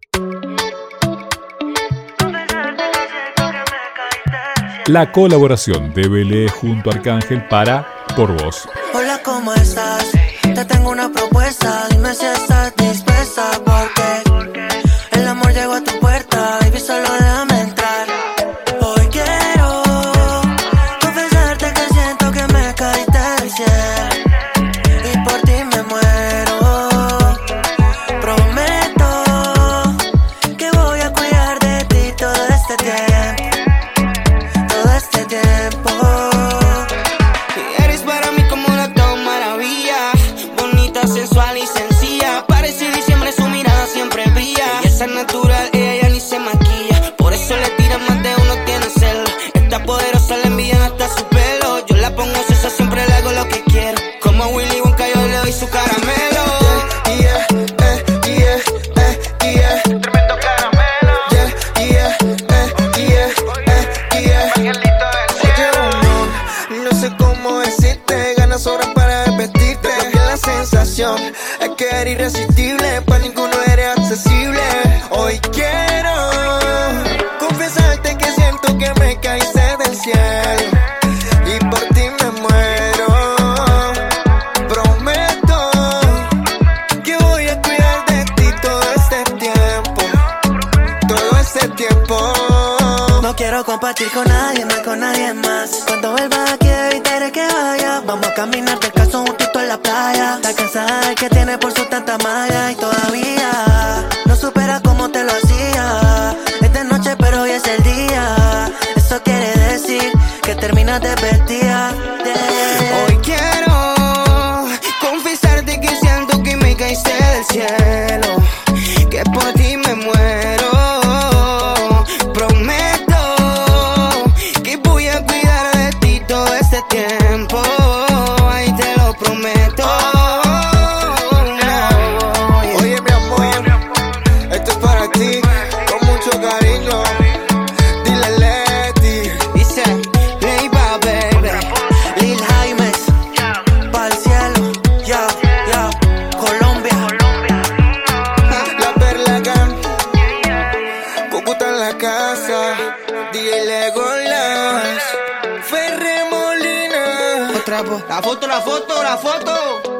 La colaboración de Belé junto a Arcángel para Por Vos. Hola, ¿cómo estás? Te tengo una propuesta, dime si estás dispuesta, porque el amor llegó a tu puerta, baby, solo déjame entrar. Hoy quiero confesarte que siento que me caíste del cielo y por ti me muero. Prometo que voy a cuidar de ti todo este tiempo, todo este tiempo. Eres para mí como una tan maravilla, bonita, sensual y sencilla. Parece diciembre, su mirada siempre brilla. Y esa natural, ella ya ni se maquilla. Por eso le tira más de uno, tiene celo. Esta poderosa le envidian hasta su pelo. Yo la pongo cesa, siempre le hago lo que quiero. Como Willy Wonka yo le doy su caramelo. Tremendo caramelo. Oye, no sé cómo decirte, ganas sobran para vestirte. También la sensación es que eres irresistible, para ninguno eres accesible. Hoy quiero confesarte que siento que me caíste del cielo y por ti me muero. Prometo que voy a cuidar de ti todo este tiempo, todo este tiempo. No quiero compartir con nadie más. Cuando vuelva aquí evitaré que vaya. Vamos a caminar descalzo juntito en la playa. Está cansada de que tiene por su tanta malla y todavía no supera como te lo hacía. Es de noche pero hoy es el día. Eso quiere decir que terminas de vestida. Hoy quiero confesarte que siento que me caíste del cielo, que por ti me muero. Prometo que voy a cuidar de ti todo este tiempo. Ahí te lo prometo. Oye, mi amor, esto es para ti, con mucho cariño. Dile Leti. Dice Leiva, baby. Lil Jaimes, pa'l cielo, ya, Colombia. La Perla Gang, Cúcuta en la casa, DJ Legolas, Ferre Molina. Otra voz. La foto.